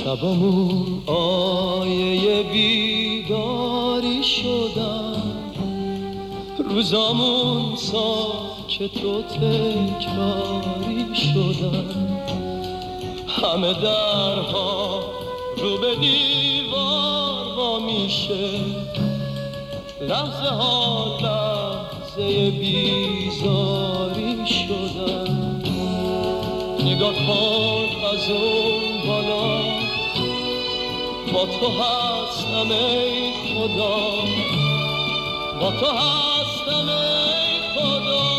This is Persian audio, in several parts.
شبمون آیه بیداری شدن، روزامون ساکت و تکراری شدن، همه درها رو به دیوار وا میشه، لحظه ها لحظه بیزاری شدن. نگاه کن از اون بالا، با تو هستم ای خدا، با تو هستم ای خدا.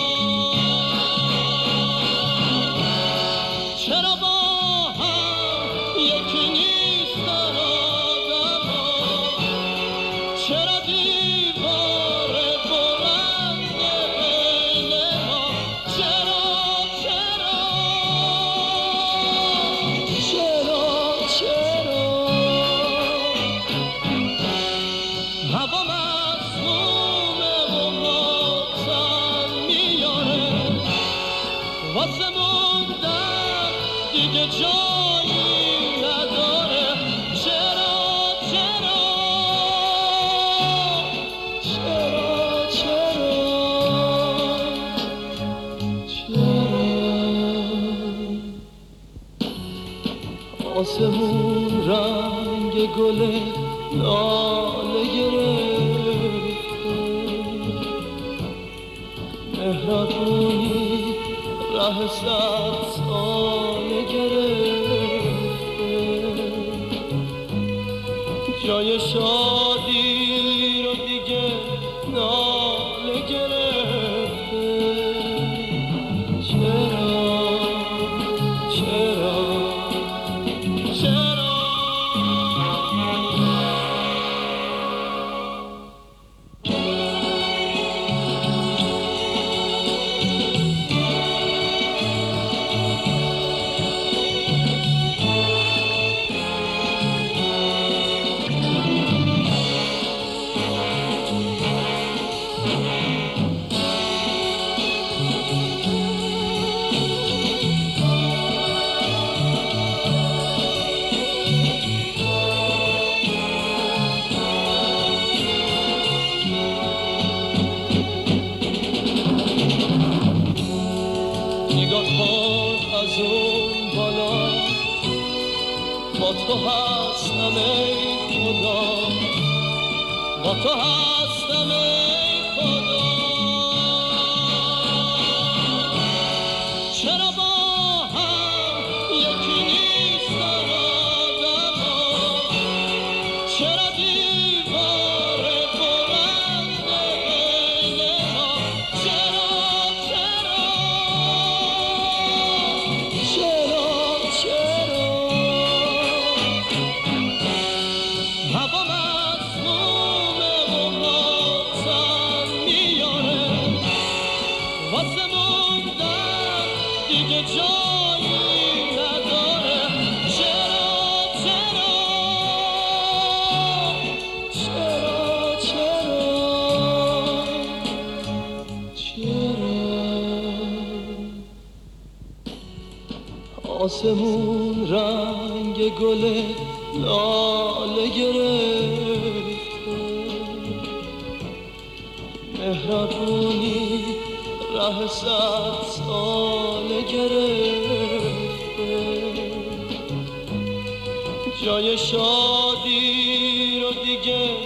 چرا با هم یکی نیستن آدما، چرا دیوار بلند بین ما، چرا هوا مسمومه و ماتم میاره، واسه موندن دیگه جایی نداره. چرا آسمون رنگ گل لاله گرفته، مهربونی ره سبزانه گرفته، جای شادی رو دیگه ناله گرفته. چرا نگاه کن از اون بالا، با تو هستم ای خدا، با تو هستم ای خدا. چرا با هم یکی نیستن آدما، چرا دیوار بلند بین ما، چرا هوا مسمومه و ماتم میاره، واسه موندن دیگه جایی نداره. آسمون رنگ گل لاله گرفته، مهربونی ره سبزانه گرفته، جای شادی رو دیگه